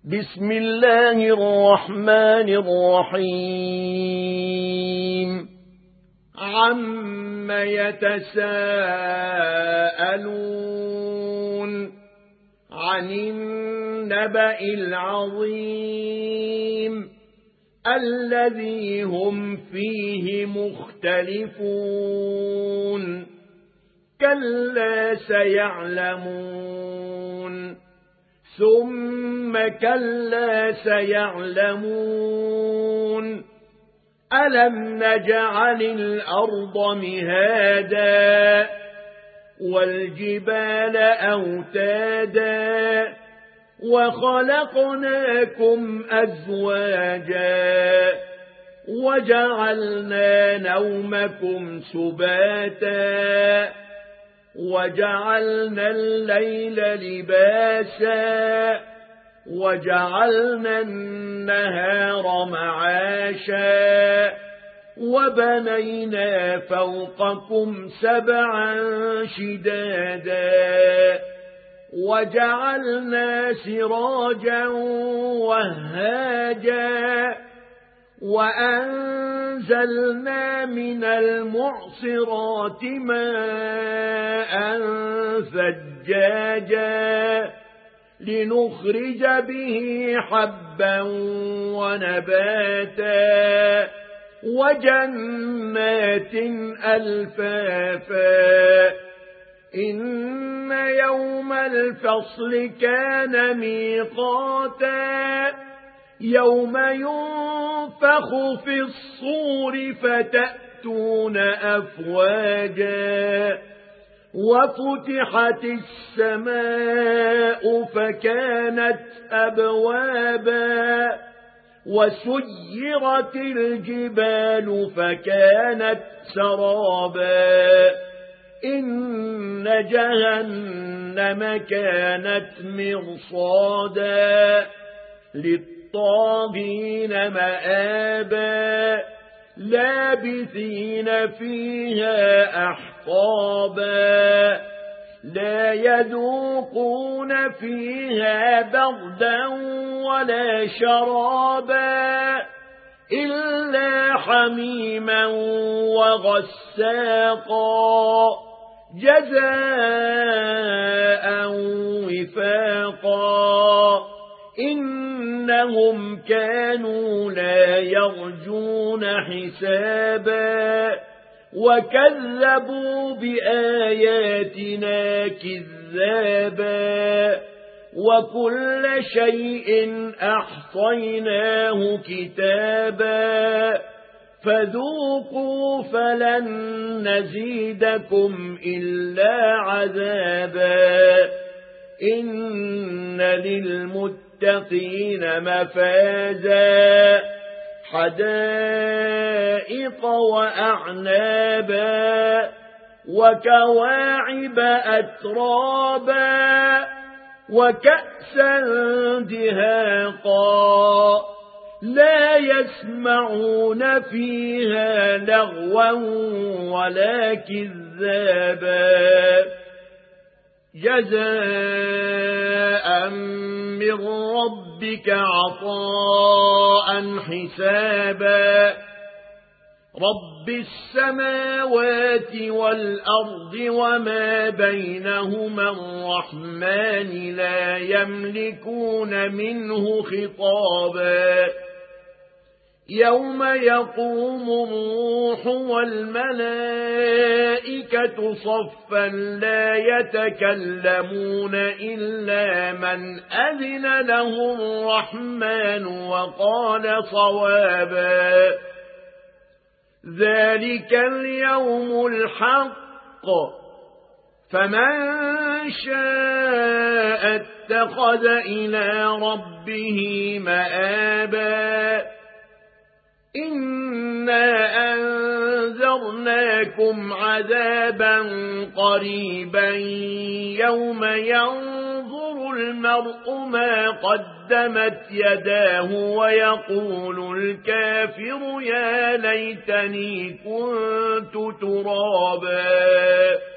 بسم الله الرحمن الرحيم عم يتساءلون عن النبأ العظيم الذي هم فيه مختلفون كلا سيعلمون ثم كلا سيعلمون ألم نجعل الأرض مهادا والجبال أوتادا وخلقناكم أزواجا وجعلنا نومكم سباتا وجعلنا الليل لباسا وجعلنا النهار معاشا وبنينا فوقكم سبعا شدادا وجعلنا سراجا وهاجا وأنزلنا من المعصرات ماء ثجاجا لنخرج به حبا ونباتا وجنات ألفافا إن يوم الفصل كان ميقاتا يوم ينفخ في الصور فتأتون أفواجا وفتحت السماء فكانت أبوابا وسيرت الجبال فكانت سرابا إن جهنم كانت مرصادا للطاغين مآبا لابثين فيها أحقابا لا يذوقون فيها بردا ولا شرابا إلا حميما وغساقا جزاء وفاقا إنهم كانوا لا يرجون حسابا وكذبوا بآياتنا كذابا وكل شيء أحصيناه كتابا فذوقوا فلن نزيدكم إلا عذابا إن للمتقين مفازا حدائق وأعنابا وكواعب أترابا وكأسا دهاقا لا يسمعون فيها لغوا ولا كذابا جزاء من ربك عطاء حسابا رب السماوات والأرض وما بينهما الرحمن لا يملكون منه خطابا يوم يقوم الروح والملائكة صفا لا يتكلمون إلا من أذن له الرحمن وقال صوابا ذلك اليوم الحق فمن شاء اتخذ إلى ربه مآبا إنا أنذرناكم عذابا قريبا يوم ينظر المرء ما قدمت يداه ويقول الكافر يا ليتني كنت ترابا